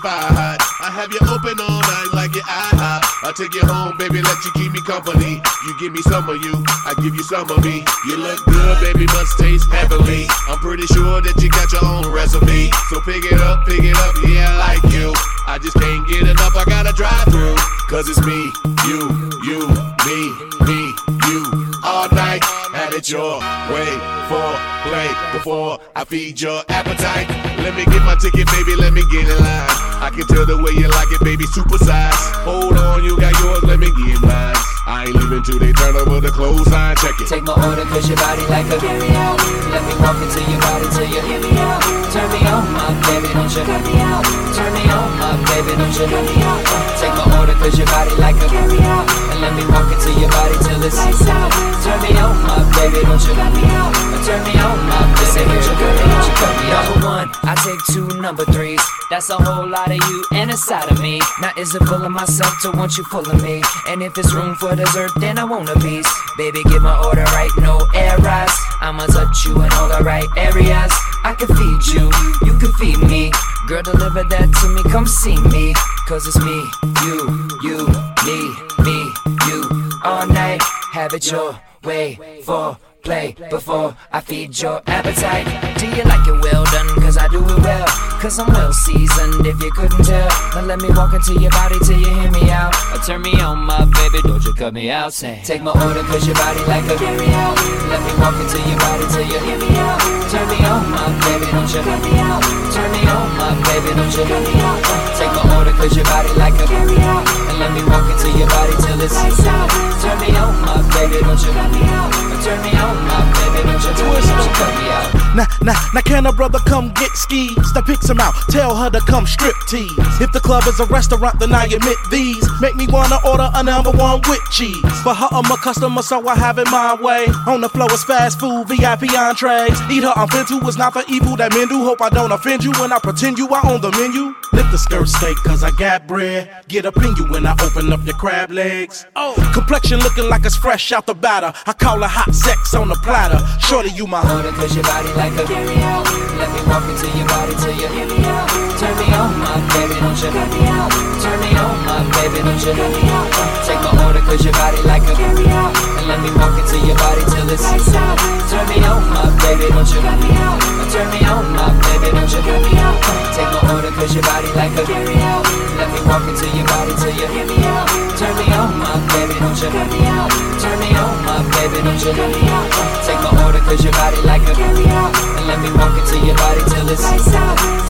fire hot. I have you open all night like your IHOP. I'll take you home, baby, let you keep me company. You give me some of you, I give you some of me. You look good, baby, must taste heavenly. I'm pretty sure that you got your own recipe. So pick it up, yeah, I like you. I just can't get enough, I gotta drive through. Cause it's me, you, me, you. All night, have it your way. For play before I feed your appetite. Let me get my ticket, baby, let me get in line. I can tell the way you like it, baby, super size. Hold on, you got yours, let me get mine. I ain't leaving till they turn over the clothesline, check it. Take my order cause your body like a carry-out. Let me walk into your body till you hear me out. Turn me on, my baby, don't you cut me out. Turn me on, my baby, don't you cut me out. Take my order cause your body like a carry-out. And let me walk into your body till it's lights out. Turn me on, my baby, don't you cut me out. Turn me on, my baby, don't you cut me out. Number one, I take two number threes. That's a whole lot of you and a side of me. Now is it full of myself to want you full of me? And if it's room for dessert, then I want a piece. Baby, get my order right, no errors. I'ma touch you in all the right areas. I can feed you, you can feed me. Girl, deliver that to me, come see me. Cause it's me, you, me, you. All night, have it your way. For play before I feed your appetite. Do you like it well done? Cause I do it well. Cause I'm well seasoned if you couldn't tell. Now let me walk into your body till you hear me out. Or turn me on, my baby, don't you cut me out. Say, take my order cause your body like a carry-out. Let me walk into your body till you hear me out. Turn me on, my baby, don't you cut me out. Turn me on, my baby, don't you cut me out. Take my order cause your body like a carry-out. And let me walk into your body till it's lights out. Turn me on, my baby, don't you cut me out. Turn me on, my baby, don't you cut me out. Now can a brother come get skis? That picks him out, tell her to come strip tease. If the club is a restaurant, then I admit these make me wanna order a number one with cheese. For her, I'm a customer, so I have it my way. On the floor is fast food, VIP entrees. Eat her, I'm into, it's not the evil that men do. Hope I don't offend you when I pretend you are on the menu. Lift the skirt steak, cause I got bread. Get up in you when I open up your crab legs. Oh, complexion looking like it's fresh out the batter. I call it hot sex on the platter. Shorty, you my order cause your body like a carry-out. Let me walk into your body till you hear me out. Turn me on, my baby, don't you cut me out. Turn me on, my baby, don't you cut me out. Take my order cause your body like a carry-out. And let me walk into your body till it's lights out. Turn me on, my baby, don't you cut me out. Turn me on, my baby, don't you cut me out. Take my order cause your body like a carry-out. Let me walk into your body till you hear me out. Turn me on, my baby, don't you cut me out. Turn me on, my baby, don't you cut me out. Take my order cause your body like a carry-out. And let me walk into your body till it's lights out.